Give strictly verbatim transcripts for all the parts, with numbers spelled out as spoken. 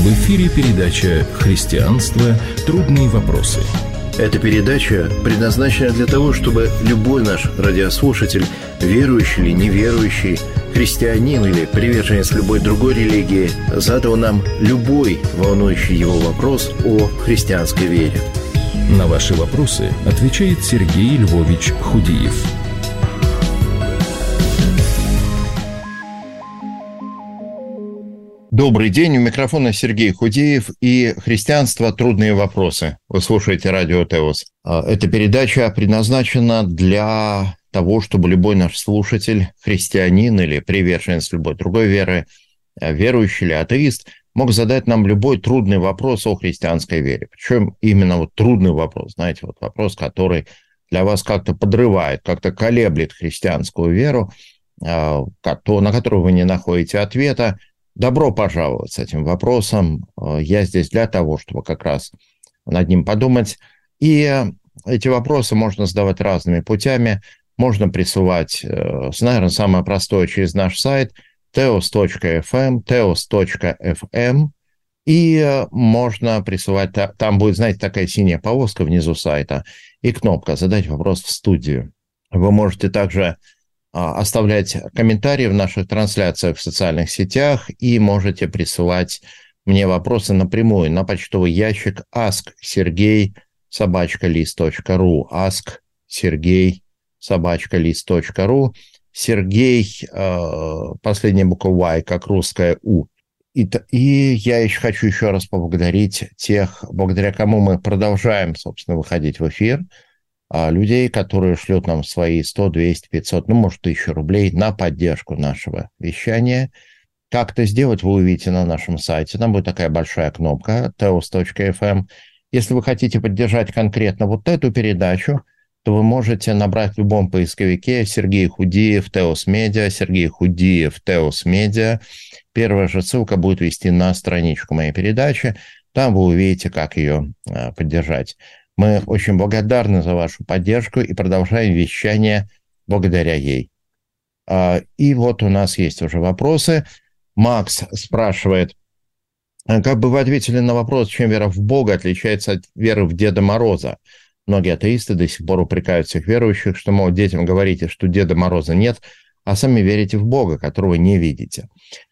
В эфире передача «Христианство. Трудные вопросы». Эта передача предназначена для того, чтобы любой наш радиослушатель, верующий или неверующий, христианин или приверженец любой другой религии, задал нам любой волнующий его вопрос о христианской вере. На ваши вопросы отвечает Сергей Львович Худиев. Добрый день, у микрофона Сергей Худеев и «Христианство. Трудные вопросы». Вы слушаете радио Теос. Эта передача предназначена для того, чтобы любой наш слушатель, христианин или приверженец любой другой веры, верующий или атеист, мог задать нам любой трудный вопрос о христианской вере. Причем именно вот трудный вопрос, знаете, вот вопрос, который для вас как-то подрывает, как-то колеблет христианскую веру, на которую вы не находите ответа. Добро пожаловать с этим вопросом. Я здесь для того, чтобы как раз над ним подумать. И эти вопросы можно задавать разными путями. Можно присылать, наверное, самое простое через наш сайт теос точка эф эм, теос точка эф эм. И можно присылать, там будет, знаете, такая синяя полоска внизу сайта и кнопка «Задать вопрос в студию». Вы можете также оставлять комментарии в наших трансляциях в социальных сетях и можете присылать мне вопросы напрямую на почтовый ящик ask sergey собака лист точка ру ask sergey собака лист точка ру. Сергей, последняя буква Y, как русская У. И, и я еще хочу еще раз поблагодарить тех, благодаря кому мы продолжаем, собственно, выходить в эфир, людей, которые шлют нам свои сто, двести, пятьсот, ну, может, тысячу рублей на поддержку нашего вещания. Как это сделать, вы увидите на нашем сайте. Там будет такая большая кнопка теос точка эф эм. Если вы хотите поддержать конкретно вот эту передачу, то вы можете набрать в любом поисковике Сергей Худиев, Теос Медиа, Сергей Худиев, Теос Медиа. Первая же ссылка будет вести на страничку моей передачи. Там вы увидите, как ее поддержать. Мы очень благодарны за вашу поддержку и продолжаем вещание благодаря ей. И вот у нас есть уже вопросы. Макс спрашивает, как бы вы ответили на вопрос, чем вера в Бога отличается от веры в Деда Мороза? Многие атеисты до сих пор упрекают всех верующих, что, мол, детям говорите, что Деда Мороза нет, а сами верите в Бога, которого не видите.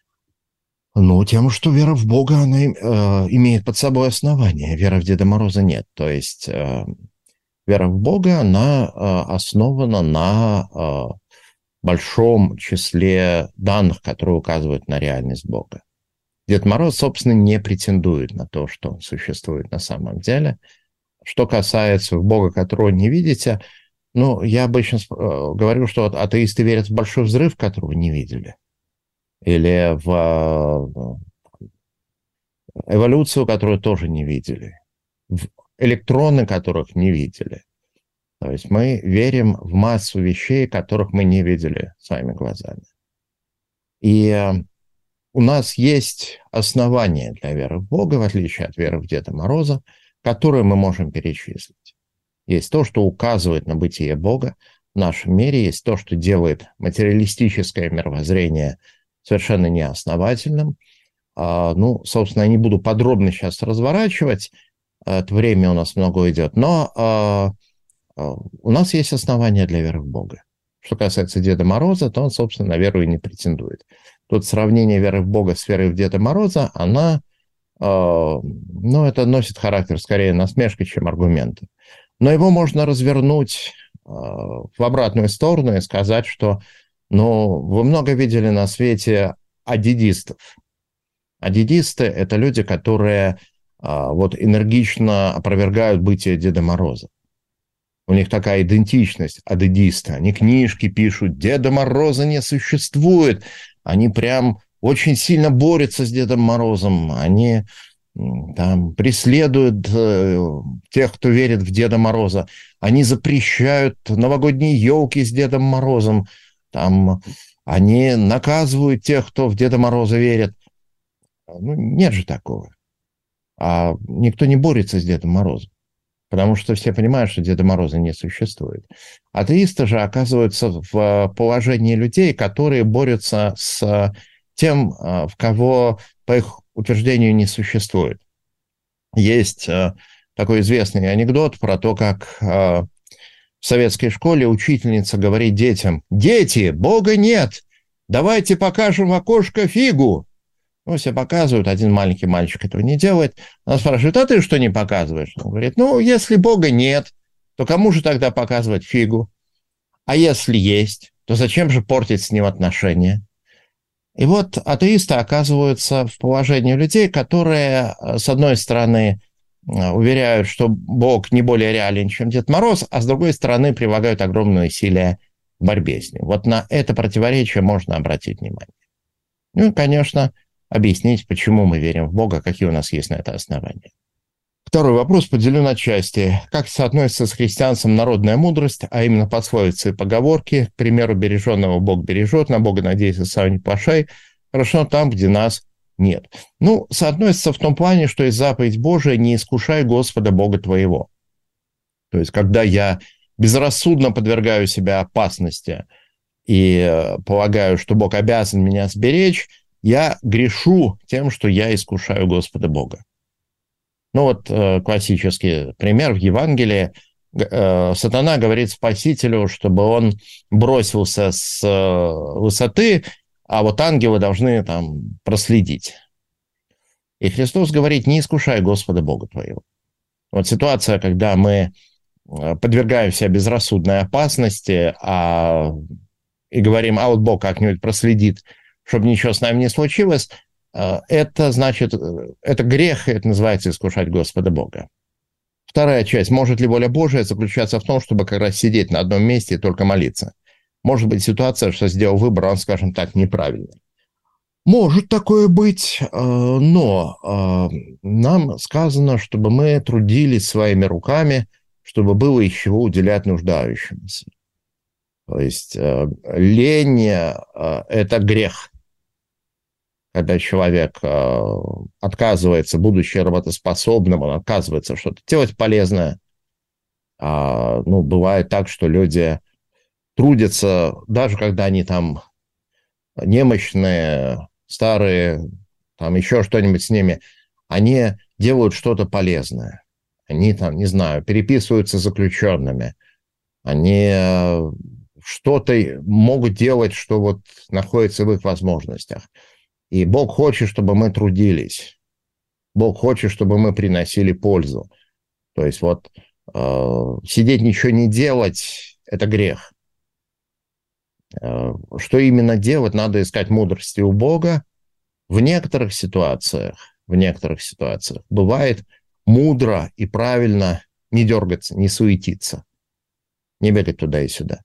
Ну, тем, что вера в Бога, она э, имеет под собой основание. Вера в Деда Мороза нет. То есть э, вера в Бога, она э, основана на э, большом числе данных, которые указывают на реальность Бога. Дед Мороз, собственно, не претендует на то, что он существует на самом деле. Что касается Бога, которого не видите, ну, я обычно э, говорю, что атеисты верят в большой взрыв, которого не видели. Или в эволюцию, которую тоже не видели, в электроны, которых не видели. То есть мы верим в массу вещей, которых мы не видели своими глазами. И у нас есть основания для веры в Бога, в отличие от веры в Деда Мороза, которые мы можем перечислить. Есть то, что указывает на бытие Бога в нашем мире, есть то, что делает материалистическое мировоззрение совершенно неосновательным. Ну, собственно, я не буду подробно сейчас разворачивать, это время у нас много идет, но у нас есть основания для веры в Бога. Что касается Деда Мороза, то он, собственно, на веру и не претендует. Тут сравнение веры в Бога с верой в Деда Мороза, она, ну, это носит характер скорее насмешки, чем аргументы. Но его можно развернуть в обратную сторону и сказать, что но вы много видели на свете адидистов. Адидисты – это люди, которые а, вот энергично опровергают бытие Деда Мороза. У них такая идентичность адидиста. Они книжки пишут, Деда Мороза не существует. Они прям очень сильно борются с Дедом Морозом. Они там преследуют э, тех, кто верит в Деда Мороза. Они запрещают новогодние елки с Дедом Морозом. Там они наказывают тех, кто в Деда Мороза верит. Ну, нет же такого. А никто не борется с Дедом Морозом, потому что все понимают, что Деда Мороза не существует. Атеисты же оказываются в положении людей, которые борются с тем, в кого, по их утверждению не существует. Есть такой известный анекдот про то, как в советской школе учительница говорит детям: «Дети, Бога нет! Давайте покажем в окошко фигу!» Ну, все показывают, один маленький мальчик этого не делает. Она спрашивает: «А ты что не показываешь?» Он говорит: «Ну, если Бога нет, то кому же тогда показывать фигу? А если есть, то зачем же портить с ним отношения?» И вот атеисты оказываются в положении людей, которые, с одной стороны, уверяют, что Бог не более реален, чем Дед Мороз, а с другой стороны, прилагают огромные усилия в борьбе с ним. Вот на это противоречие можно обратить внимание. Ну и, конечно, объяснить, почему мы верим в Бога, какие у нас есть на это основания. Второй вопрос поделю на части. Как соотносится с христианством народная мудрость, а именно пословицы и поговорки, к примеру, «береженного Бог бережет, на Бога надейся, сам не плашай, хорошо там, где нас нет». Ну, соотносится в том плане, что есть заповедь Божия: «Не искушай Господа Бога твоего». То есть, когда я безрассудно подвергаю себя опасности и полагаю, что Бог обязан меня сберечь, я грешу тем, что я искушаю Господа Бога. Ну вот э, классический пример в Евангелии. Э, сатана говорит Спасителю, чтобы он бросился с э, высоты, а вот ангелы должны там проследить. И Христос говорит: «Не искушай Господа Бога твоего». Вот ситуация, когда мы подвергаем себя безрассудной опасности а, и говорим: «А вот Бог как-нибудь проследит, чтобы ничего с нами не случилось», это значит, это грех, это называется искушать Господа Бога. Вторая часть. Может ли воля Божия заключаться в том, чтобы как раз сидеть на одном месте и только молиться? Может быть ситуация, что сделал выбор, он, скажем так, неправильный. Может такое быть, но нам сказано, чтобы мы трудились своими руками, чтобы было из чего уделять нуждающимся. То есть лень – это грех. Когда человек э, отказывается, будучи работоспособным, он отказывается что-то делать полезное. А, ну, бывает так, что люди трудятся, даже когда они там немощные, старые, там еще что-нибудь с ними, они делают что-то полезное. Они там, не знаю, переписываются с заключенными. Они э, что-то могут делать, что вот находится в их возможностях. И Бог хочет, чтобы мы трудились. Бог хочет, чтобы мы приносили пользу. То есть вот э, сидеть, ничего не делать – это грех. Э, что именно делать? Надо искать мудрости у Бога. В некоторых ситуациях, в некоторых ситуациях бывает мудро и правильно не дергаться, не суетиться, не бегать туда и сюда.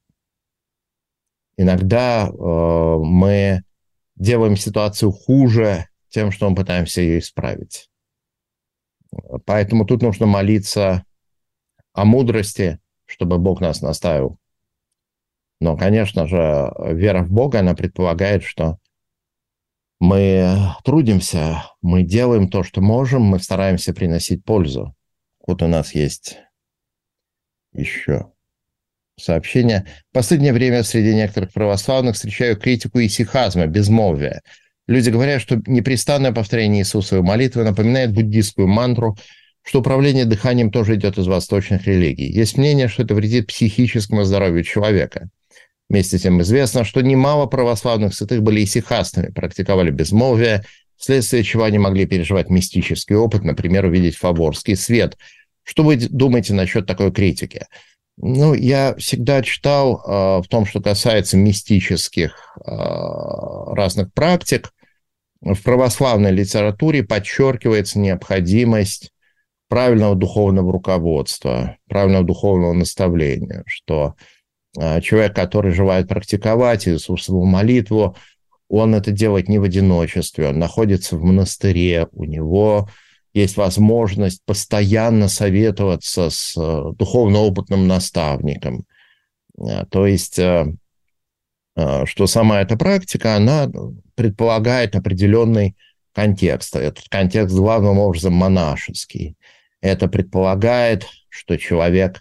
Иногда э, мы делаем ситуацию хуже тем, что мы пытаемся ее исправить. Поэтому тут нужно молиться о мудрости, чтобы Бог нас наставил. Но, конечно же, вера в Бога, она предполагает, что мы трудимся, мы делаем то, что можем, мы стараемся приносить пользу. Вот у нас есть еще сообщение. В последнее время среди некоторых православных встречаю критику исихазма, безмолвия. Люди говорят, что непрестанное повторение Иисусовой молитвы напоминает буддистскую мантру, что управление дыханием тоже идет из восточных религий. Есть мнение, что это вредит психическому здоровью человека. Вместе с тем известно, что немало православных святых были исихастами, практиковали безмолвие, вследствие чего они могли переживать мистический опыт, например, увидеть фаворский свет. Что вы думаете насчет такой критики? Ну, я всегда читал э, в том, что касается мистических э, разных практик, в православной литературе подчеркивается необходимость правильного духовного руководства, правильного духовного наставления, что э, человек, который желает практиковать Иисусову молитву, он это делает не в одиночестве, он находится в монастыре, у него есть возможность постоянно советоваться с духовно-опытным наставником. То есть, что сама эта практика, она предполагает определенный контекст. Этот контекст главным образом монашеский. Это предполагает, что человек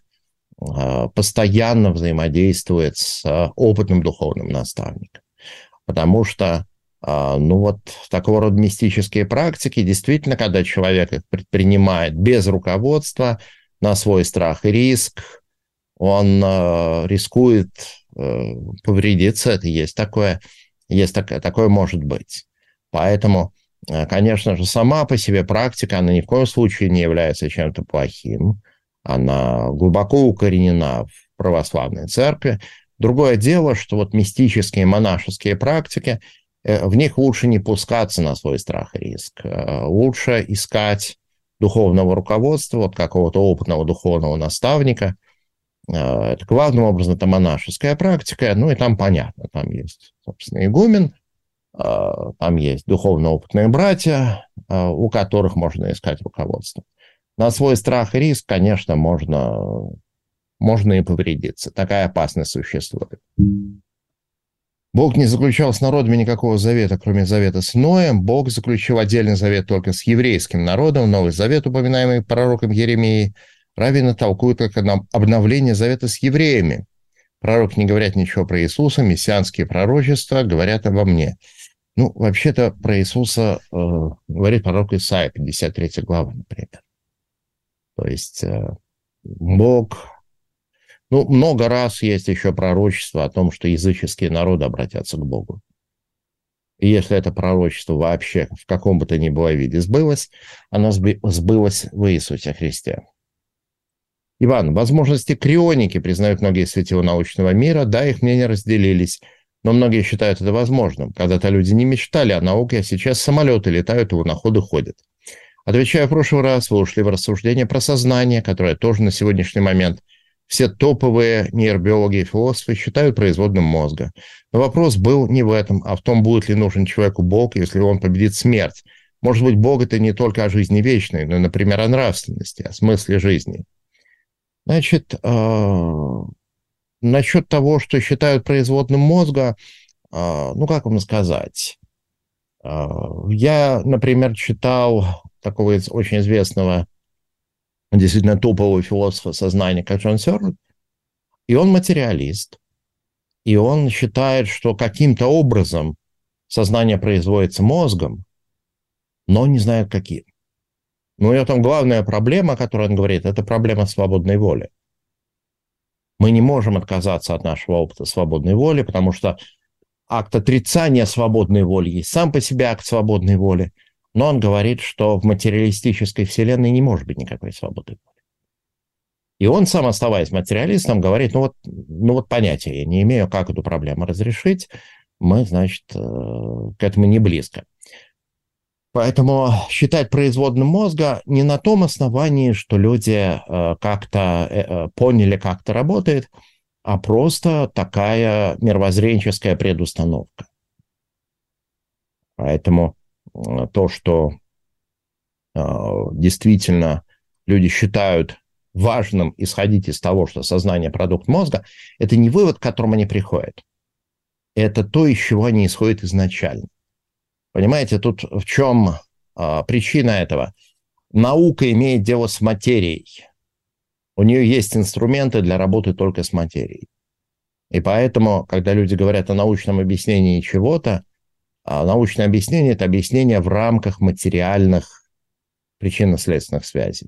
постоянно взаимодействует с опытным духовным наставником. Потому что Ну вот такого рода мистические практики, действительно, когда человек их предпринимает без руководства, на свой страх и риск, он рискует повредиться, это есть такое, есть такое, такое может быть. Поэтому, конечно же, сама по себе практика, она ни в коем случае не является чем-то плохим, она глубоко укоренена в православной церкви. Другое дело, что вот мистические монашеские практики, в них лучше не пускаться на свой страх и риск. Лучше искать духовного руководства, вот какого-то опытного духовного наставника. Это главным образом это монашеская практика, ну и там понятно, там есть, собственно, игумен, там есть духовно опытные братья, у которых можно искать руководство. На свой страх и риск, конечно, можно, можно и повредиться. Такая опасность существует. Бог не заключал с народами никакого завета, кроме завета с Ноем. Бог заключил отдельный завет только с еврейским народом. Новый завет, упоминаемый пророком Еремией, раввины толкуют как обновление завета с евреями. Пророк не говорят ничего про Иисуса, мессианские пророчества говорят обо мне. Ну, вообще-то про Иисуса э, говорит пророк Исаия, пятьдесят третья глава, например. То есть э, Бог... Ну, много раз есть еще пророчество о том, что языческие народы обратятся к Богу. И если это пророчество вообще в каком бы то ни было виде сбылось, оно сбылось в Иисусе Христе. Иван, возможности крионики признают многие светила научного мира, да, их мнения разделились, но многие считают это возможным. Когда-то люди не мечтали о науке, а сейчас самолеты летают и луноходы ходят. Отвечая в прошлый раз, вы ушли в рассуждение про сознание, которое тоже на сегодняшний момент все топовые нейробиологи и философы считают производным мозга. Но вопрос был не в этом, а в том, будет ли нужен человеку Бог, если он победит смерть. Может быть, Бог – это не только о жизни вечной, но, например, о нравственности, о смысле жизни. Значит, э, насчет того, что считают производным мозга, э, ну, как вам сказать? Э, я, например, читал такого очень известного, действительно топового философа сознания, как Джон Сёрл, и он материалист. И он считает, что каким-то образом сознание производится мозгом, но не знает каким. Но и там главная проблема, о которой он говорит, это проблема свободной воли. Мы не можем отказаться от нашего опыта свободной воли, потому что акт отрицания свободной воли есть сам по себе акт свободной воли, но он говорит, что в материалистической вселенной не может быть никакой свободы воли. И он сам, оставаясь материалистом, говорит, ну вот, ну вот понятия я не имею, как эту проблему разрешить, мы, значит, к этому не близко. Поэтому считать производным мозга не на том основании, что люди как-то поняли, как это работает, а просто такая мировоззренческая предустановка. Поэтому то, что действительно люди считают важным исходить из того, что сознание – продукт мозга, это не вывод, к которому они приходят. Это то, из чего они исходят изначально. Понимаете, тут в чем а, причина этого? Наука имеет дело с материей. У нее есть инструменты для работы только с материей. И поэтому, когда люди говорят о научном объяснении чего-то, а научное объяснение – это объяснение в рамках материальных причинно-следственных связей.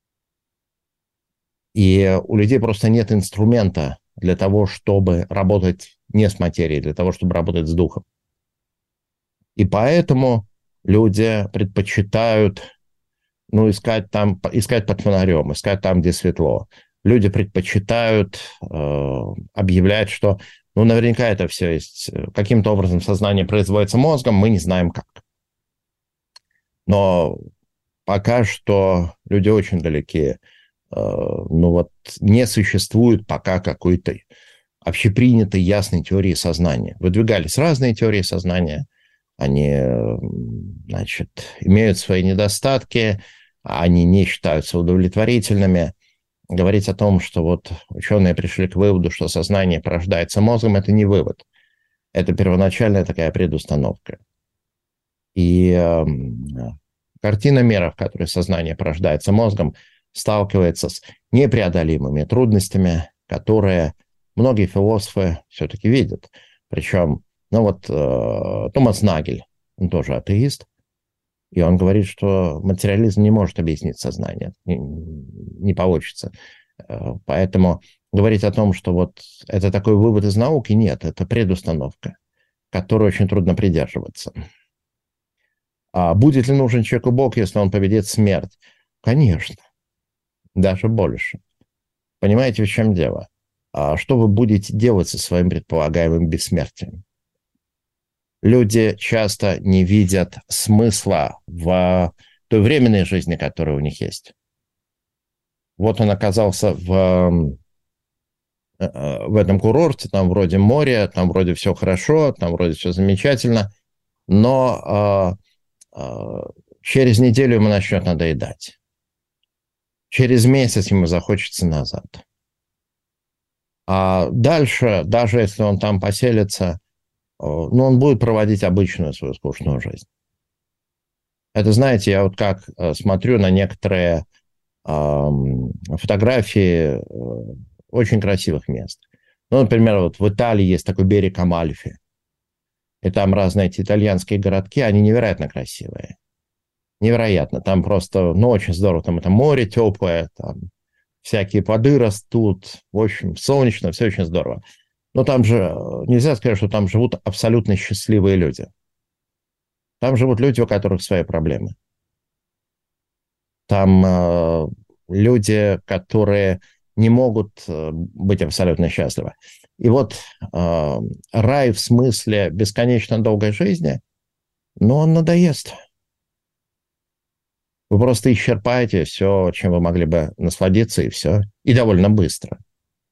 И у людей просто нет инструмента для того, чтобы работать не с материей, для того, чтобы работать с духом. И поэтому люди предпочитают, ну, искать там, искать под фонарем, искать там, где светло. Люди предпочитают э, объявлять, что, ну, наверняка это все есть, каким-то образом сознание производится мозгом, мы не знаем как. Но пока что люди очень далеки. Э, ну, вот не существует пока какой-то общепринятой ясной теории сознания. Выдвигались разные теории сознания. Они, значит, имеют свои недостатки, они не считаются удовлетворительными. Говорить о том, что вот ученые пришли к выводу, что сознание порождается мозгом, это не вывод. Это первоначальная такая предустановка. И э, картина мира, в которой сознание порождается мозгом, сталкивается с непреодолимыми трудностями, которые многие философы все-таки видят. Причем Ну вот э, Томас Нагель, он тоже атеист, и он говорит, что материализм не может объяснить сознание, не, не получится. Э, поэтому говорить о том, что вот это такой вывод из науки, нет, это предустановка, которой очень трудно придерживаться. А будет ли нужен человеку Бог, если он победит смерть? Конечно, даже больше. Понимаете, в чем дело? А что вы будете делать со своим предполагаемым бессмертием? Люди часто не видят смысла в той временной жизни, которая у них есть. Вот он оказался в, в этом курорте, там вроде море, там вроде все хорошо, там вроде все замечательно, но э, э, через неделю ему начнет надоедать. Через месяц ему захочется назад. А дальше, даже если он там поселится, ну, он будет проводить обычную свою скучную жизнь. Это, знаете, я вот как смотрю на некоторые э, фотографии э, очень красивых мест. Ну, например, вот в Италии есть такой берег Амальфи. И там разные эти итальянские городки, они невероятно красивые. Невероятно. Там просто, ну, очень здорово. Там это море теплое, там всякие плоды растут. В общем, солнечно, все очень здорово. Но там же, нельзя сказать, что там живут абсолютно счастливые люди. Там живут люди, у которых свои проблемы. Там э, люди, которые не могут быть абсолютно счастливы. И вот э, рай в смысле бесконечно долгой жизни, но он надоест. Вы просто исчерпаете все, чем вы могли бы насладиться, и все. И довольно быстро.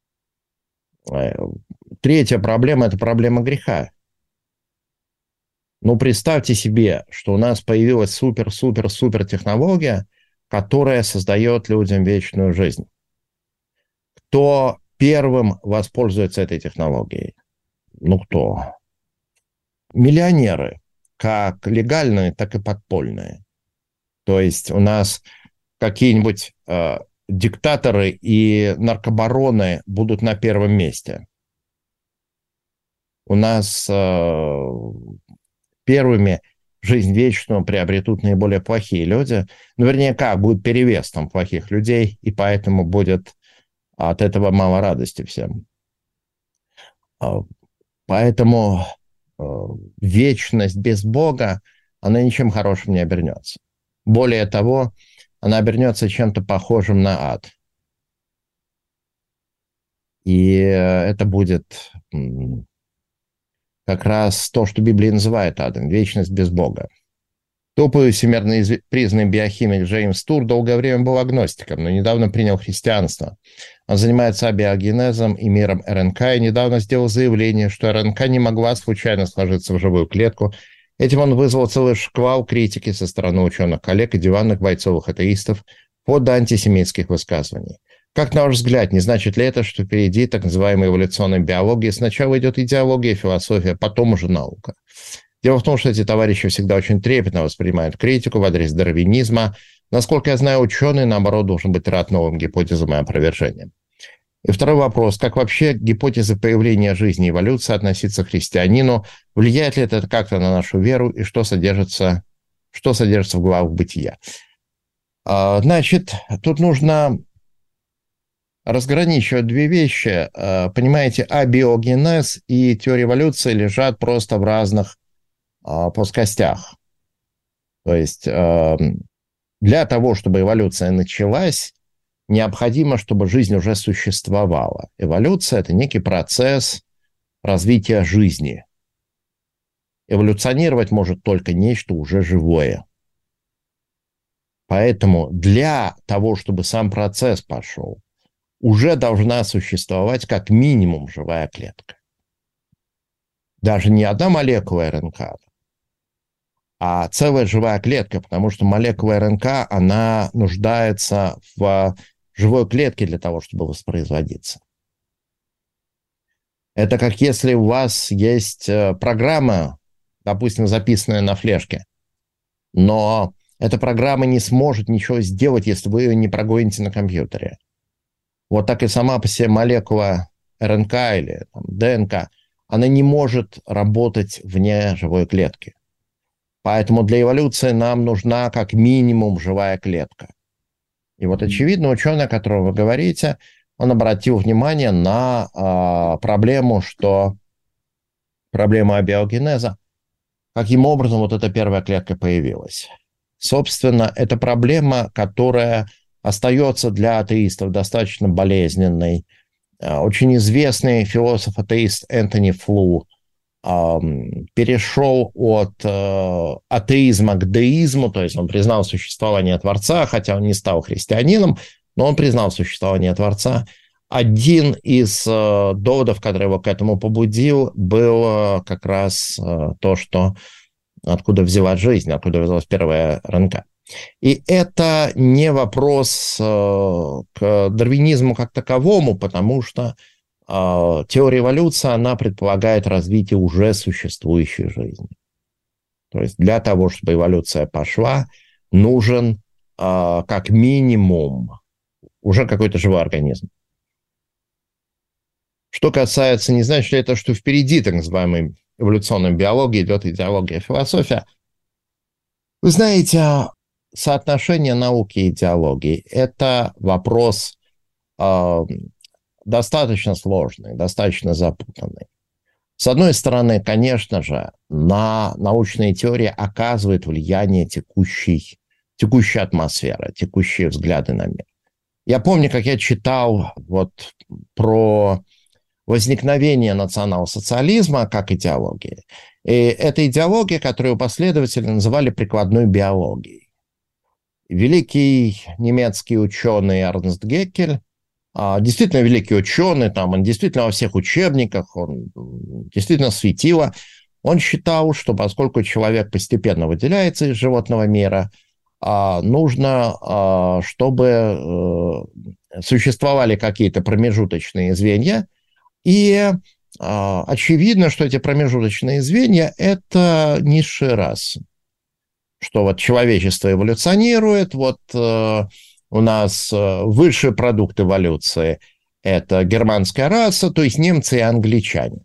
Третья проблема – это проблема греха. Ну, представьте себе, что у нас появилась супер-супер-супер технология, которая создает людям вечную жизнь. Кто первым воспользуется этой технологией? Ну, кто? Миллионеры, как легальные, так и подпольные. То есть у нас какие-нибудь э, диктаторы и наркобароны будут на первом месте. У нас э, первыми жизнь вечную приобретут наиболее плохие люди. Ну, вернее, как, будет перевес там плохих людей, и поэтому будет от этого мало радости всем. Поэтому э, вечность без Бога, она ничем хорошим не обернется. Более того, она обернется чем-то похожим на ад. И это будет как раз то, что Библия называет адом, вечность без Бога. Топовый всемирно признанный биохимик Джеймс Тур долгое время был агностиком, но недавно принял христианство. Он занимается абиогенезом и миром РНК, и недавно сделал заявление, что РНК не могла случайно сложиться в живую клетку. Этим он вызвал целый шквал критики со стороны ученых-коллег и диванных бойцовых атеистов под антисемитских высказываний. Как, на ваш взгляд, не значит ли это, что впереди так называемой эволюционной биологии сначала идет идеология, философия, потом уже наука? Дело в том, что эти товарищи всегда очень трепетно воспринимают критику в адрес дарвинизма. Насколько я знаю, ученый, наоборот, должен быть рад новым гипотезам и опровержениям. И второй вопрос. Как вообще гипотезы появления жизни и эволюции относиться к христианину? Влияет ли это как-то на нашу веру? И что содержится, что содержится в главах бытия? Значит, тут нужно разграничивать две вещи. Понимаете, абиогенез и теория эволюции лежат просто в разных плоскостях. То есть для того, чтобы эволюция началась, необходимо, чтобы жизнь уже существовала. Эволюция – это некий процесс развития жизни. Эволюционировать может только нечто уже живое. Поэтому для того, чтобы сам процесс пошел, уже должна существовать как минимум живая клетка. Даже не одна молекула РНК, а целая живая клетка, потому что молекула РНК, она нуждается в живой клетке для того, чтобы воспроизводиться. Это как если у вас есть программа, допустим, записанная на флешке, но эта программа не сможет ничего сделать, если вы ее не прогоните на компьютере. Вот так и сама по себе молекула РНК или там, ДНК, она не может работать вне живой клетки. Поэтому для эволюции нам нужна как минимум живая клетка. И вот, очевидно, ученый, о котором вы говорите, он обратил внимание на э, проблему, что проблема абиогенеза, каким образом вот эта первая клетка появилась. Собственно, это проблема, которая остается для атеистов достаточно болезненной. Очень известный философ-атеист Энтони Флу э, перешел от э, атеизма к деизму, то есть он признал существование Творца, хотя он не стал христианином, но он признал существование Творца. Один из э, доводов, который его к этому побудил, был э, как раз э, то, что откуда взялась жизнь, откуда взялась первая РНК. И это не вопрос э, к дарвинизму как таковому, потому что э, теория эволюции, она предполагает развитие уже существующей жизни. То есть для того, чтобы эволюция пошла, нужен э, как минимум уже какой-то живой организм. Что касается, не значит ли это, что впереди так называемой эволюционной биологии идет идеология, философия. Вы знаете, соотношение науки и идеологии – это вопрос э, достаточно сложный, достаточно запутанный. С одной стороны, конечно же, на научные теории оказывает влияние текущей, текущая атмосфера, текущие взгляды на мир. Я помню, как я читал вот про возникновение национал-социализма как идеологии. И это идеология, которую последователи называли прикладной биологией. Великий немецкий ученый Эрнст Геккель, действительно великий ученый, там, он действительно во всех учебниках, он действительно светило, он считал, что поскольку человек постепенно выделяется из животного мира, нужно, чтобы существовали какие-то промежуточные звенья, и э, очевидно, что эти промежуточные звенья – это низшие расы. Что вот человечество эволюционирует, вот э, у нас э, высший продукт эволюции – это германская раса, то есть немцы и англичане.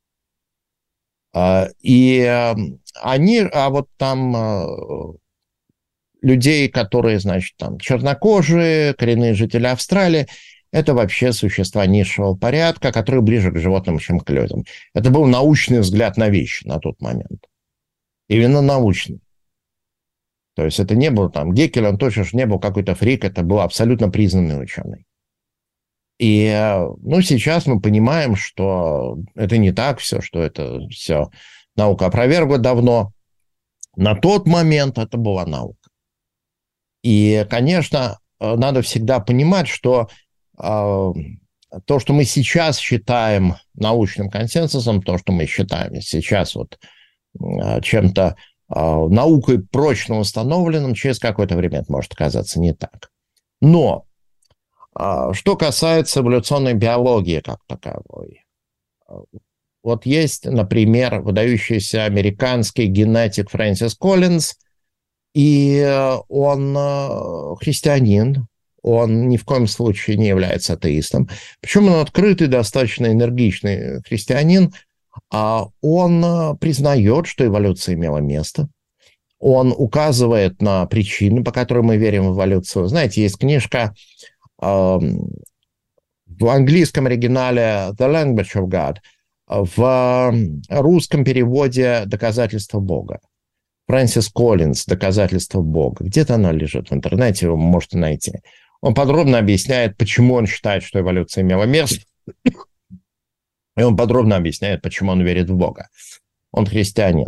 Э, и э, они, а вот там э, людей, которые, значит, там чернокожие, коренные жители Австралии – это вообще существа низшего порядка, которые ближе к животным, чем к людям. Это был научный взгляд на вещи на тот момент. Именно научный. То есть это не был там Геккель, он точно не был какой-то фрик, это был абсолютно признанный ученый. И ну, сейчас мы понимаем, что это не так все, что это все наука опровергла давно. На тот момент это была наука. И, конечно, надо всегда понимать, что то, что мы сейчас считаем научным консенсусом, то, что мы считаем сейчас вот чем-то наукой прочно установленным, через какое-то время это может оказаться не так. Но что касается эволюционной биологии как таковой, вот есть, например, выдающийся американский генетик Фрэнсис Коллинз, и он христианин, он ни в коем случае не является атеистом. Причем он открытый, достаточно энергичный христианин. Он признает, что эволюция имела место. Он указывает на причины, по которым мы верим в эволюцию. Знаете, есть книжка в английском оригинале «The Language of God», в русском переводе «Доказательства Бога». Фрэнсис Коллинз «Доказательства Бога». Где-то оно лежит в интернете, вы можете найти. Он подробно объясняет, почему он считает, что эволюция имела место. И он подробно объясняет, почему он верит в Бога. Он христианин.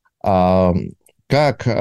Как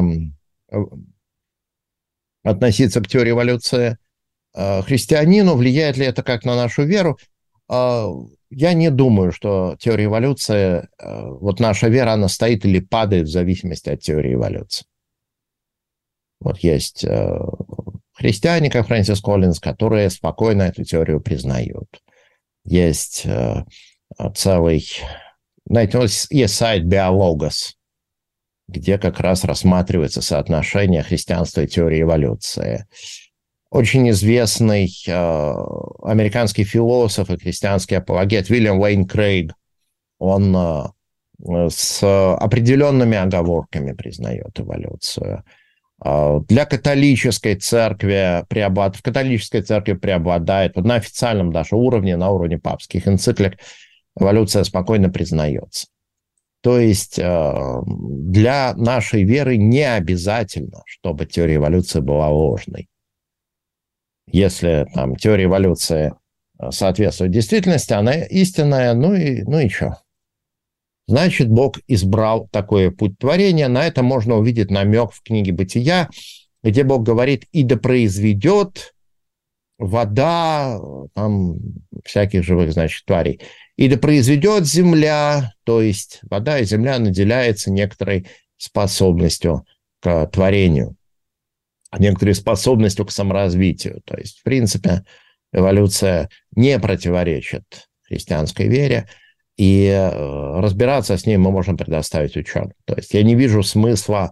относиться к теории эволюции христианину? Влияет ли это как на нашу веру? Я не думаю, что теория эволюции, вот наша вера, она стоит или падает в зависимости от теории эволюции. Вот есть христиане, как Фрэнсис Коллинз, которые спокойно эту теорию признают. Есть целый, знаете, есть сайт Биологос, где как раз рассматривается соотношение христианства и теории эволюции. Очень известный э, американский философ и христианский апологет Уильям Лейн Крейг, он с определенными оговорками признает эволюцию. Для католической церкви, в католической церкви преобладает, на официальном даже уровне, на уровне папских энциклик, эволюция спокойно признается. То есть для нашей веры не обязательно, чтобы теория эволюции была ложной. Если там теория эволюции соответствует действительности, она истинная, ну и, ну и что? Значит, Бог избрал такой путь творения. На это можно увидеть намек в книге «Бытия», где Бог говорит: «И да произведет вода там, всяких живых, значит, тварей, и да произведет земля», то есть вода и земля наделяется некоторой способностью к творению, некоторой способностью к саморазвитию. То есть, в принципе, эволюция не противоречит христианской вере, и разбираться с ней мы можем предоставить ученым. То есть я не вижу смысла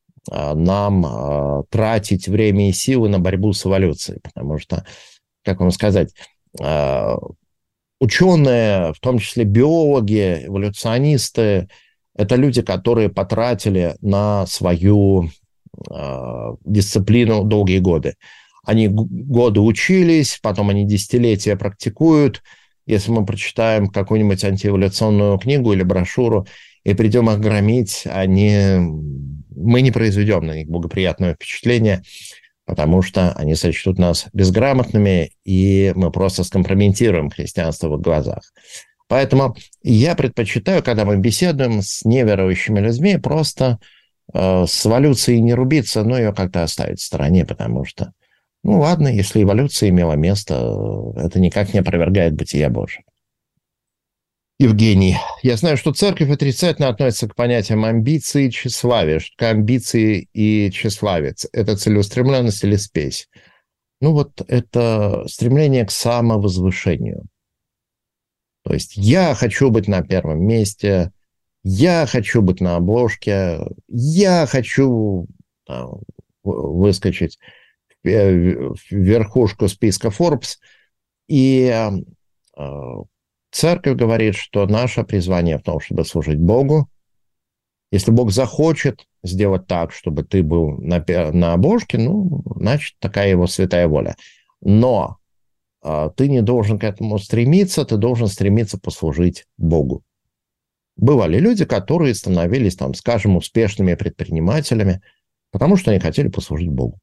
нам тратить время и силы на борьбу с эволюцией, потому что, как вам сказать, ученые, в том числе биологи, эволюционисты, это люди, которые потратили на свою дисциплину долгие годы. Они годы учились, потом они десятилетия практикуют. Если мы прочитаем какую-нибудь антиэволюционную книгу или брошюру и придем их громить, они... мы не произведем на них благоприятное впечатление, потому что они сочтут нас безграмотными, и мы просто скомпрометируем христианство в их глазах. Поэтому я предпочитаю, когда мы беседуем с неверующими людьми, просто э, с эволюцией не рубиться, но ее как-то оставить в стороне, потому что ну ладно, если эволюция имела место, это никак не опровергает бытия Божия. Евгений, я знаю, что церковь отрицательно относится к понятиям амбиции и тщеславия. Что такое амбиции и тщеславие? Это целеустремленность или спесь? Ну вот это стремление к самовозвышению. То есть я хочу быть на первом месте, я хочу быть на обложке, я хочу там, выскочить в верхушку списка Forbes. И церковь говорит, что наше призвание в том, чтобы служить Богу. Если Бог захочет сделать так, чтобы ты был на, на обложке, ну, значит, такая его святая воля. Но ты не должен к этому стремиться, ты должен стремиться послужить Богу. Бывали люди, которые становились, там, скажем, успешными предпринимателями, потому что они хотели послужить Богу.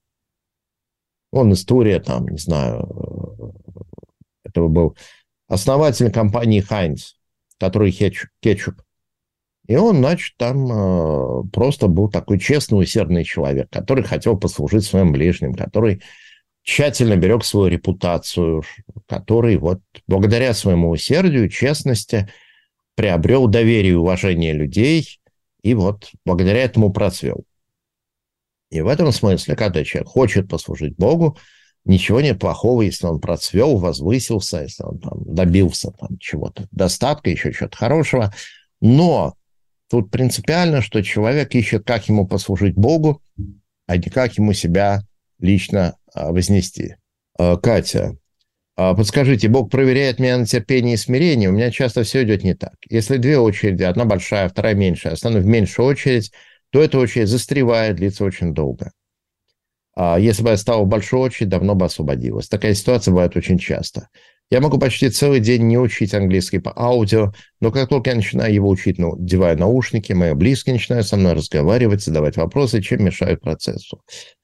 Вон история, там, не знаю, этого был основатель компании Хайнц, который кетчуп. И он, значит, там просто был такой честный, усердный человек, который хотел послужить своим ближним, который тщательно берег свою репутацию, который вот благодаря своему усердию, честности приобрел доверие и уважение людей, и вот благодаря этому процвел. И в этом смысле, когда человек хочет послужить Богу, ничего нет плохого, если он процвел, возвысился, если он там, добился там, чего-то, достатка, еще чего-то хорошего. Но тут принципиально, что человек ищет, как ему послужить Богу, а не как ему себя лично вознести. Катя, подскажите, Бог проверяет меня на терпение и смирение, у меня часто все идет не так. Если две очереди, одна большая, вторая меньшая, остану в меньшую очередь, то эта очередь застревает, длится очень долго. А если бы я стала в большую очередь, давно бы освободилась. Такая ситуация бывает очень часто. Я могу почти целый день не учить английский по аудио, но как только я начинаю его учить, ну, надеваю наушники, мои близкие начинают со мной разговаривать, задавать вопросы, чем мешают процессу.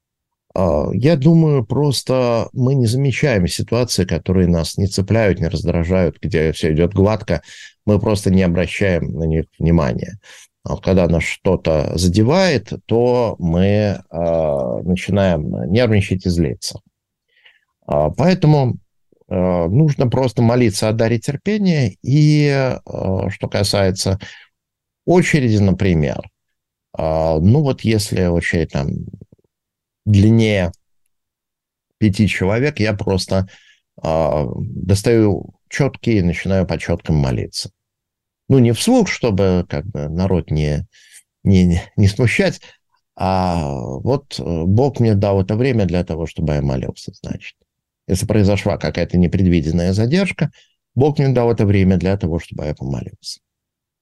Я думаю, просто мы не замечаем ситуации, которые нас не цепляют, не раздражают, где все идет гладко. Мы просто не обращаем на них внимания. А когда нас что-то задевает, то мы э, начинаем нервничать и злиться. А, поэтому э, нужно просто молиться о даре терпения. И э, что касается очереди, например, э, ну вот если очередь там длиннее пяти человек, я просто э, достаю четки и начинаю по четкам молиться. Ну, не вслух, чтобы как бы народ не, не, не смущать, а вот Бог мне дал это время для того, чтобы я молился, значит. Если произошла какая-то непредвиденная задержка, Бог мне дал это время для того, чтобы я помолился.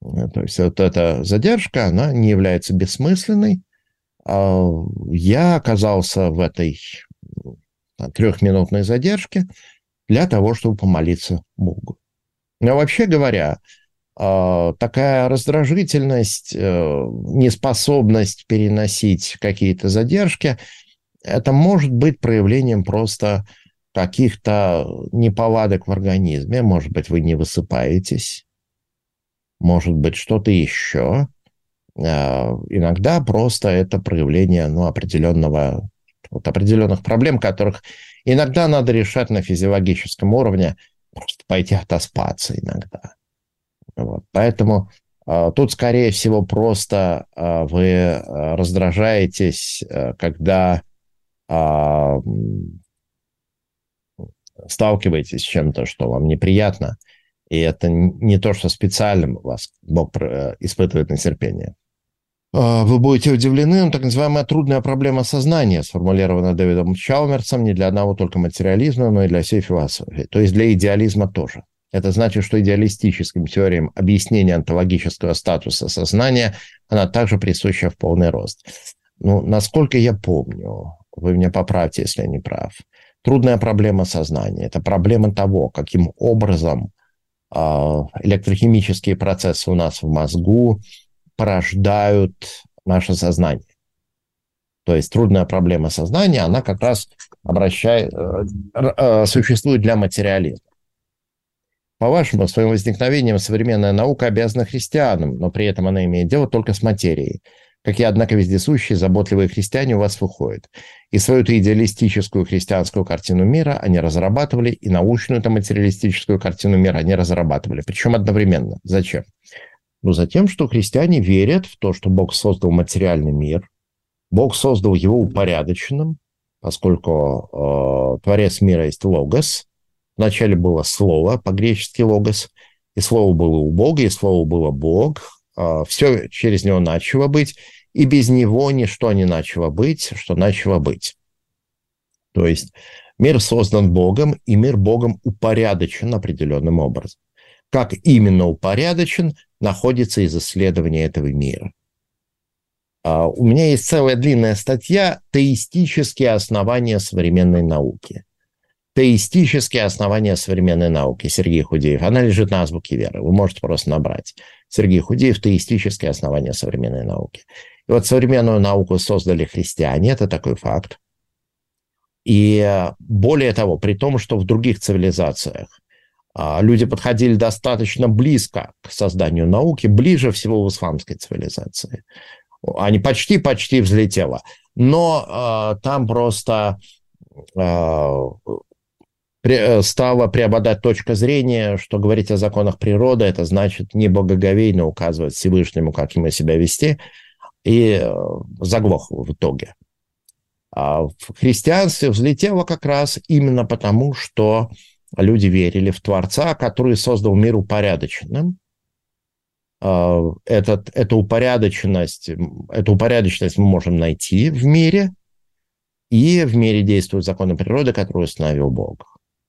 То есть вот эта задержка, она не является бессмысленной. Я оказался в этой трехминутной задержке для того, чтобы помолиться Богу. Но вообще говоря, такая раздражительность, неспособность переносить какие-то задержки, это может быть проявлением просто каких-то неполадок в организме. Может быть, вы не высыпаетесь, может быть, что-то еще. Иногда просто это проявление ну, определенного, вот, определенных проблем, которых иногда надо решать на физиологическом уровне, просто пойти отоспаться иногда. Вот. Поэтому э, тут, скорее всего, просто э, вы э, раздражаетесь, э, когда э, сталкиваетесь с чем-то, что вам неприятно, и это не то, что специально вас Бог э, испытывает на терпение. Э, вы будете удивлены, но так называемая трудная проблема сознания, сформулирована Дэвидом Чалмерсом не для одного только материализма, но и для всей философии, то есть для идеализма тоже. Это значит, что идеалистическим теориям объяснения онтологического статуса сознания она также присуща в полный рост. Ну, насколько я помню, вы меня поправьте, если я не прав, трудная проблема сознания – это проблема того, каким образом э, электрохимические процессы у нас в мозгу порождают наше сознание. То есть трудная проблема сознания, она как раз обращает, э, э, существует для материализма. По-вашему, своим возникновением современная наука обязана христианам, но при этом она имеет дело только с материей. Какие, однако, вездесущие, заботливые христиане у вас выходят. И свою-то идеалистическую христианскую картину мира они разрабатывали, и научную-то материалистическую картину мира они разрабатывали. Причем одновременно. Зачем? Ну, затем, что христиане верят в то, что Бог создал материальный мир, Бог создал его упорядоченным, поскольку э, Творец мира есть Логос. Вначале было слово, по-гречески логос, и слово было у Бога, и слово было Бог. Все через него начало быть, и без него ничто не начало быть, что начало быть. То есть мир создан Богом, и мир Богом упорядочен определенным образом. Как именно упорядочен, находится из исследования этого мира. У меня есть целая длинная статья «Теистические основания современной науки». Теистические основания современной науки. Сергей Худеев. Она лежит на азбуке веры. Вы можете просто набрать. Сергей Худеев. Теистические основания современной науки. И вот современную науку создали христиане. Это такой факт. И более того, при том, что в других цивилизациях люди подходили достаточно близко к созданию науки, ближе всего в исламской цивилизации. Они почти-почти взлетело. Но там просто стала преобладать точка зрения, что говорить о законах природы, это значит неблагоговейно указывать Всевышнему, как ему себя вести, и заглох в итоге. А в христианстве взлетело как раз именно потому, что люди верили в Творца, который создал мир упорядоченным. Этот, эту упорядоченность, эту упорядоченность мы можем найти в мире, и в мире действуют законы природы, которые установил Бог.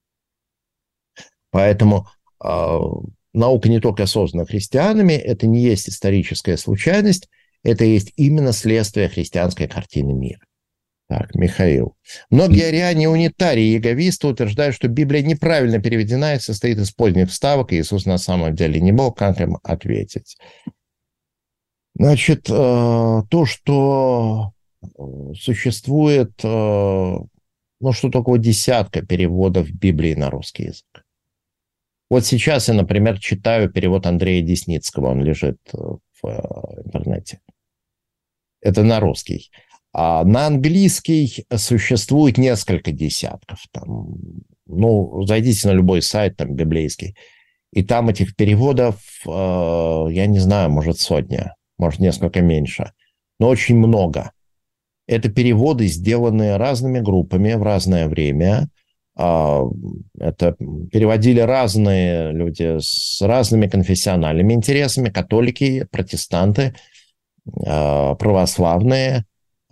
Поэтому э, наука не только создана христианами, это не есть историческая случайность, это есть именно следствие христианской картины мира. Так, Михаил. Многие ариане, унитарии и яговисты утверждают, что Библия неправильно переведена и состоит из поздних вставок, и Иисус на самом деле не Бог. Как им ответить? Значит, э, то, что существует, э, ну, что-то около десятка переводов Библии на русский язык. Вот сейчас я, например, читаю перевод Андрея Десницкого, он лежит в интернете. Это на русский. А на английский существует несколько десятков. Там, ну, зайдите на любой сайт, там, библейский, и там этих переводов, э, я не знаю, может, сотня, может, несколько меньше, но очень много. Это переводы, сделанные разными группами в разное время. Это переводили разные люди с разными конфессиональными интересами, католики, протестанты, православные.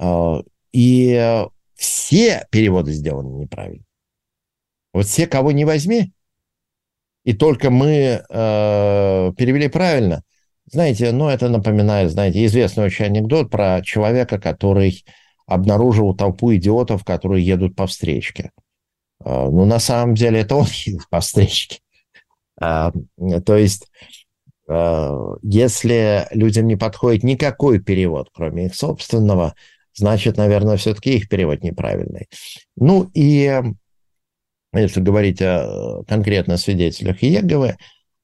И все переводы сделаны неправильно. Вот все, кого не возьми, и только мы перевели правильно, Знаете, ну, это напоминает, знаете, известный очень анекдот про человека, который обнаружил толпу идиотов, которые едут по встречке. Ну, на самом деле, это он едет по встречке. То есть, если людям не подходит никакой перевод, кроме их собственного, значит, наверное, все-таки их перевод неправильный. Ну, и если говорить о конкретно свидетелях Иеговы,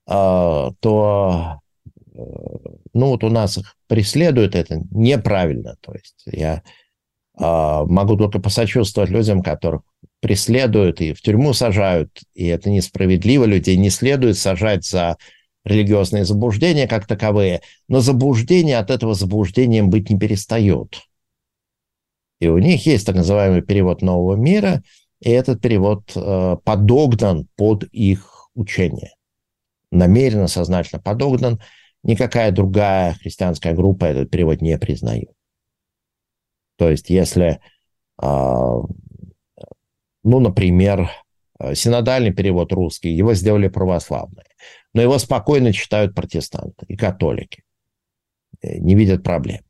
то, ну, вот у нас их преследуют, это неправильно. То есть я могу только посочувствовать людям, которых преследуют и в тюрьму сажают, и это несправедливо. Людей не следует сажать за религиозные заблуждения как таковые, но заблуждение от этого заблуждением быть не перестает. И у них есть так называемый перевод Нового мира, и этот перевод э, подогнан под их учение. Намеренно, сознательно подогнан. Никакая другая христианская группа этот перевод не признает. То есть, если, э, ну, например, синодальный перевод русский, его сделали православные, но его спокойно читают протестанты и католики, не видят проблем.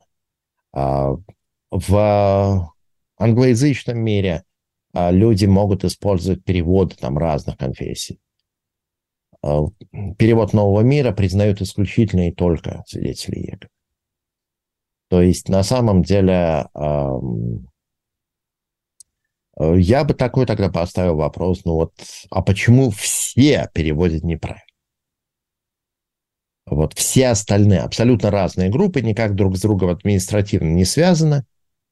В англоязычном мире люди могут использовать переводы там разных конфессий. Перевод Нового мира признают исключительно и только свидетели Иеговы. То есть, на самом деле, я бы такой тогда поставил вопрос, ну вот, а почему все переводят неправильно? Вот все остальные, абсолютно разные группы, никак друг с другом административно не связаны,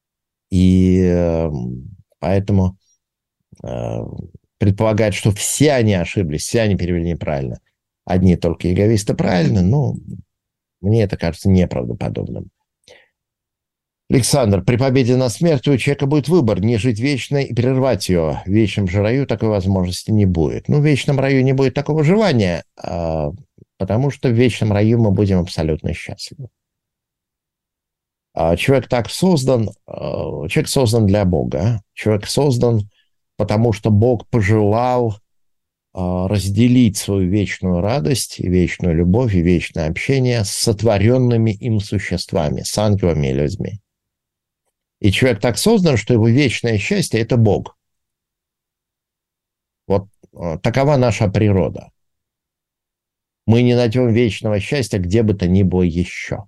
и поэтому предполагать, что все они ошиблись, все они перевели неправильно, одни только иеговисты правильно, ну, мне это кажется неправдоподобным. Александр, при победе над смертью у человека будет выбор, не жить вечно и прервать ее. В вечном же раю такой возможности не будет. Ну, в вечном раю не будет такого желания, потому что в вечном раю мы будем абсолютно счастливы. Человек так создан, человек создан для Бога. Человек создан, потому что Бог пожелал разделить свою вечную радость, и вечную любовь, и вечное общение с сотворенными им существами, с ангелами и людьми. И человек так создан, что его вечное счастье – это Бог. Вот такова наша природа. Мы не найдем вечного счастья где бы то ни было еще.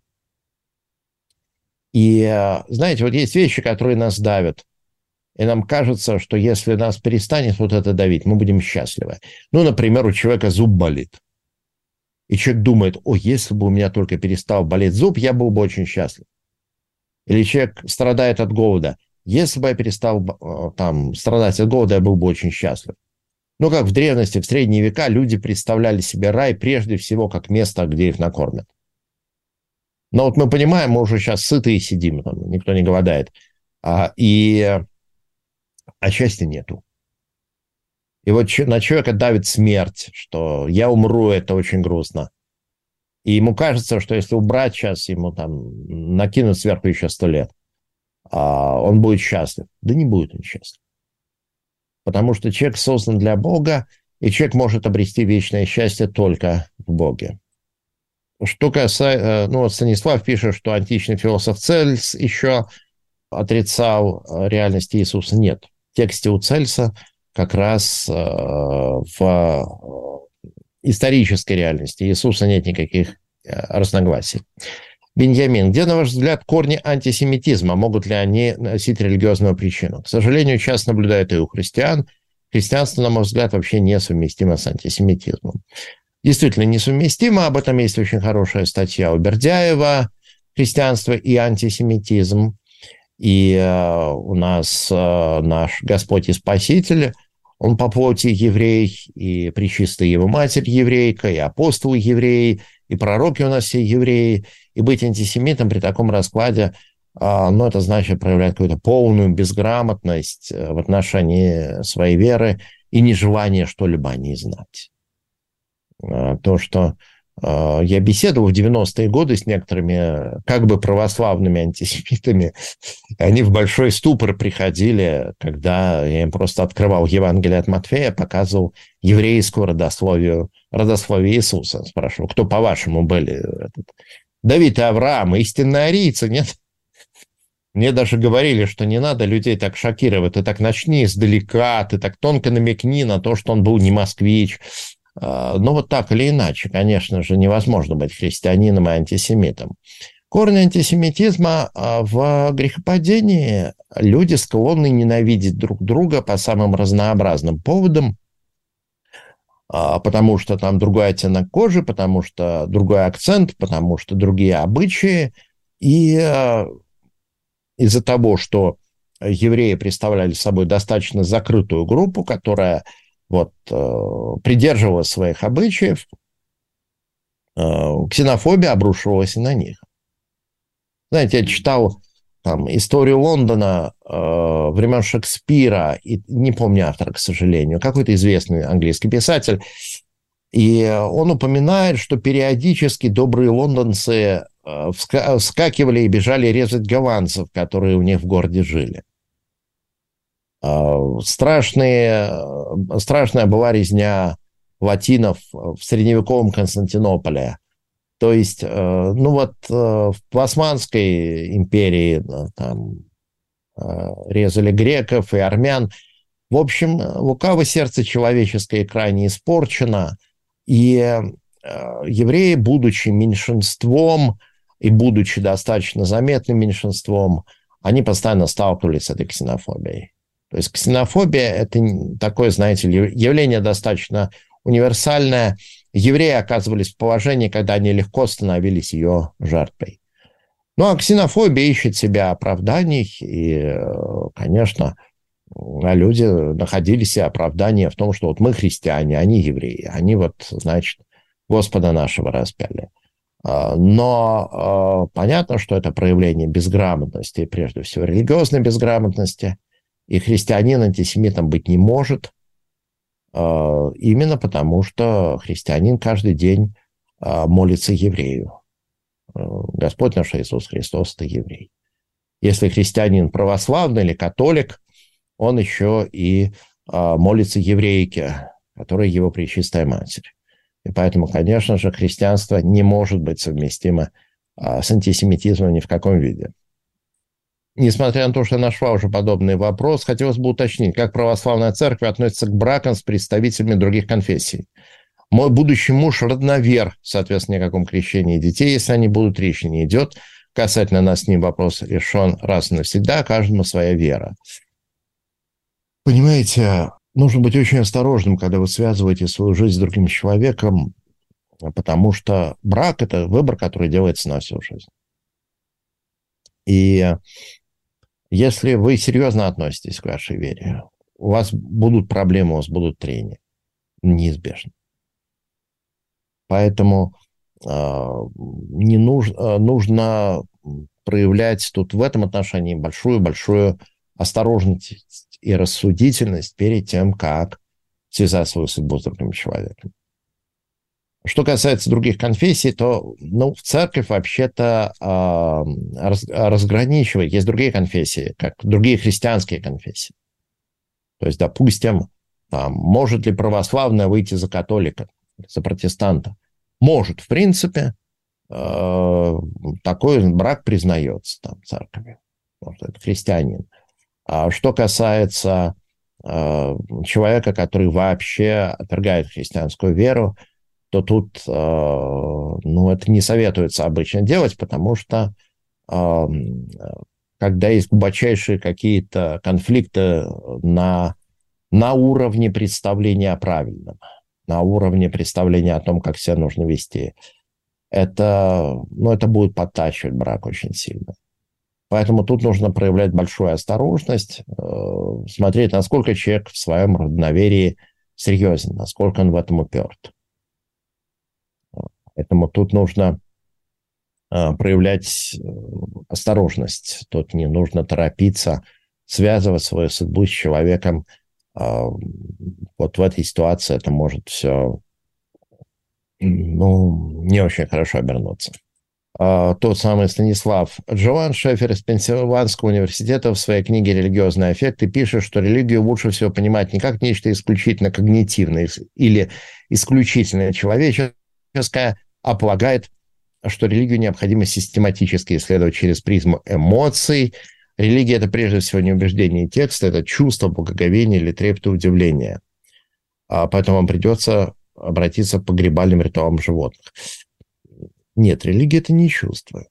И, знаете, вот есть вещи, которые нас давят. И нам кажется, что если нас перестанет вот это давить, мы будем счастливы. Ну, например, у человека зуб болит. И человек думает, о, если бы у меня только перестал болеть зуб, я был бы очень счастлив. Или человек страдает от голода. Если бы я перестал там, страдать от голода, я был бы очень счастлив. Ну, как в древности, в средние века, люди представляли себе рай прежде всего как место, где их накормят. Но вот мы понимаем, мы уже сейчас сытые сидим, там, никто не голодает. А, и а счастья нету. И вот на человека давит смерть, что я умру, это очень грустно. И ему кажется, что если убрать сейчас, ему там накинут сверху еще сто лет, он будет счастлив. Да не будет он счастлив. Потому что человек создан для Бога, и человек может обрести вечное счастье только в Боге. Что касается, ну, Станислав пишет, что античный философ Цельс еще отрицал реальность Иисуса. Нет. В тексте у Цельса как раз в исторической реальности Иисуса нет никаких разногласий. Беньямин, где, на ваш взгляд, корни антисемитизма? Могут ли они носить религиозную причину? К сожалению, часто наблюдают и у христиан. Христианство, на мой взгляд, вообще несовместимо с антисемитизмом. Действительно несовместимо. Об этом есть очень хорошая статья у Бердяева «Христианство и антисемитизм». И э, у нас э, наш Господь и Спаситель, он по плоти еврей, и пречистая его матерь еврейка, и апостолы евреи, и пророки у нас все евреи. И быть антисемитом при таком раскладе, э, ну, это значит проявлять какую-то полную безграмотность в отношении своей веры и нежелание что-либо о ней знать. Э, то, что э, я беседовал в девяностые годы с некоторыми как бы православными антисемитами, они в большой ступор приходили, когда я им просто открывал Евангелие от Матфея, показывал еврейскую родословие, родословие Иисуса. Спрашивал, кто, по-вашему, были этот, Давид и Авраам, истинные арийцы, нет? Мне даже говорили, что не надо людей так шокировать. Ты так начни издалека, ты так тонко намекни на то, что он был не москвич. Ну, вот так или иначе, конечно же, невозможно быть христианином и антисемитом. Корни антисемитизма в грехопадении. Люди склонны ненавидеть друг друга по самым разнообразным поводам, потому что там другой оттенок кожи, потому что другой акцент, потому что другие обычаи. И из-за того, что евреи представляли собой достаточно закрытую группу, которая вот, придерживалась своих обычаев, ксенофобия обрушивалась и на них. Знаете, я читал там, историю Лондона э, времен Шекспира, и не помню автора, к сожалению, какой-то известный английский писатель, и он упоминает, что периодически добрые лондонцы э, вска- вскакивали и бежали резать голландцев, которые у них в городе жили. Э, страшные, страшная была резня латинов в средневековом Константинополе. То есть, ну вот в Османской империи там резали греков и армян. В общем, лукаво сердце человеческое крайне испорчено. И евреи, будучи меньшинством и будучи достаточно заметным меньшинством, они постоянно сталкивались с этой ксенофобией. То есть ксенофобия – это такое, знаете ли, явление достаточно универсальное. Евреи оказывались в положении, когда они легко становились ее жертвой. Ну, а ксенофобия ищет себя оправданий, и, конечно, люди находили себе оправдание в том, что вот мы христиане, они евреи, они вот, значит, Господа нашего распяли. Но понятно, что это проявление безграмотности, прежде всего религиозной безграмотности, и христианин антисемитом быть не может, именно потому, что христианин каждый день молится еврею. Господь наш Иисус Христос – это еврей. Если христианин православный или католик, он еще и молится еврейке, которая его пречистая Матерь. И поэтому, конечно же, христианство не может быть совместимо с антисемитизмом ни в каком виде. Несмотря на то, что я нашла уже подобный вопрос, хотелось бы уточнить, как православная церковь относится к бракам с представителями других конфессий. Мой будущий муж родновер, соответственно, ни о каком крещении детей, если они будут, речи не идет. Касательно нас с ним вопрос решен раз и навсегда, каждому своя вера. Понимаете, нужно быть очень осторожным, когда вы связываете свою жизнь с другим человеком, потому что брак – это выбор, который делается на всю жизнь. И если вы серьезно относитесь к вашей вере, у вас будут проблемы, у вас будут трения. Неизбежно. Поэтому э, не нужно, нужно проявлять тут в этом отношении большую-большую осторожность и рассудительность перед тем, как связать свою судьбу с другим человеком. Что касается других конфессий, то ну, церковь вообще-то э, раз, разграничивает. Есть другие конфессии, как другие христианские конфессии. То есть, допустим, там, может ли православная выйти за католика, за протестанта? Может, в принципе, э, такой брак признается там церковью. Может, это христианин. А что касается э, человека, который вообще отвергает христианскую веру, то тут, э, ну, это не советуется обычно делать, потому что э, когда есть глубочайшие какие-то конфликты на, на уровне представления о правильном, на уровне представления о том, как себя нужно вести, это, ну, это будет подтачивать брак очень сильно. Поэтому тут нужно проявлять большую осторожность, э, смотреть, насколько человек в своем родноверии серьезен, насколько он в этом уперт. Поэтому тут нужно э, проявлять э, осторожность. Тут не нужно торопиться связывать свою судьбу с человеком. Э, вот в этой ситуации это может все ну, не очень хорошо обернуться. Э, тот самый Станислав Джоан Шефер из Пенсильванского университета в своей книге «Религиозные аффекты» пишет, что религию лучше всего понимать не как нечто исключительно когнитивное или исключительно человеческое, а полагает что религию необходимо систематически исследовать через призму эмоций. Религия – это прежде всего не убеждение текста, это чувство, благоговение или трепет и удивление. А поэтому вам придется обратиться к погребальным ритуалам животных. Нет, религия – это не чувство.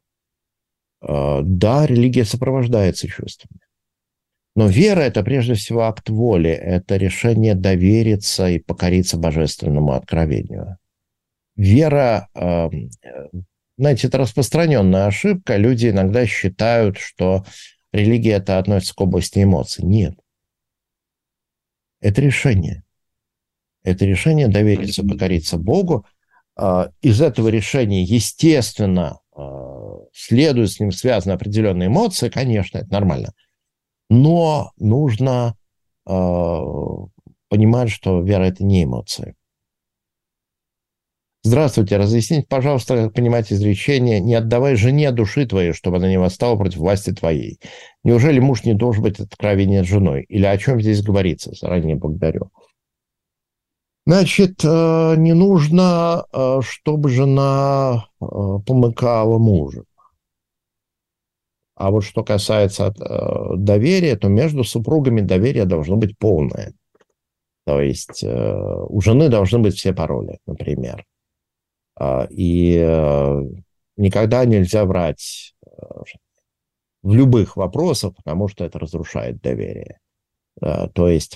Да, религия сопровождается чувствами. Но вера – это прежде всего акт воли, это решение довериться и покориться божественному откровению. Вера, знаете, это распространенная ошибка. Люди иногда считают, что религия – это относится к области эмоций. Нет. Это решение. Это решение довериться, покориться Богу. Из этого решения, естественно, следует с ним связаны определенные эмоции. Конечно, это нормально. Но нужно понимать, что вера – это не эмоции. Здравствуйте, разъясните, пожалуйста, как понимать изречение «не отдавай жене души твоей, чтобы она не восстала против власти твоей». Неужели муж не должен быть откровенен с женой? Или о чем здесь говорится? Заранее благодарю. Значит, не нужно, чтобы жена помыкала мужа. А вот что касается доверия, то между супругами доверие должно быть полное. То есть у жены должны быть все пароли, например. И никогда нельзя врать в любых вопросах, потому что это разрушает доверие. То есть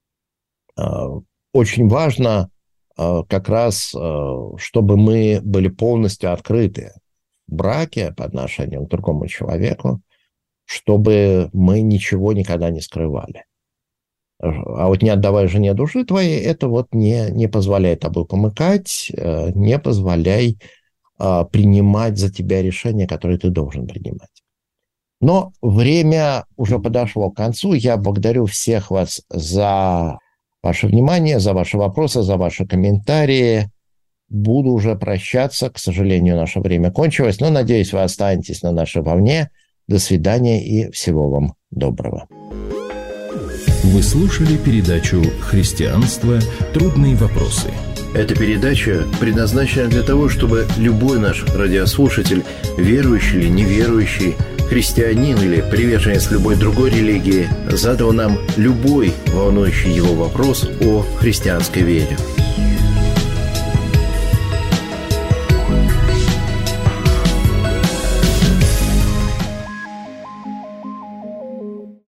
очень важно как раз, чтобы мы были полностью открыты в браке по отношению к другому человеку, чтобы мы ничего никогда не скрывали. А вот не отдавай жене души твоей, это вот не, не позволяет тобой помыкать, не позволяй а, принимать за тебя решения, которые ты должен принимать. Но время уже подошло к концу. Я благодарю всех вас за ваше внимание, за ваши вопросы, за ваши комментарии. Буду уже прощаться. К сожалению, наше время кончилось, но, надеюсь, вы останетесь на нашей волне. До свидания и всего вам доброго. Вы слушали передачу «Христианство. Трудные вопросы». Эта передача предназначена для того, чтобы любой наш радиослушатель, верующий или неверующий, христианин или приверженец любой другой религии, задал нам любой волнующий его вопрос о христианской вере.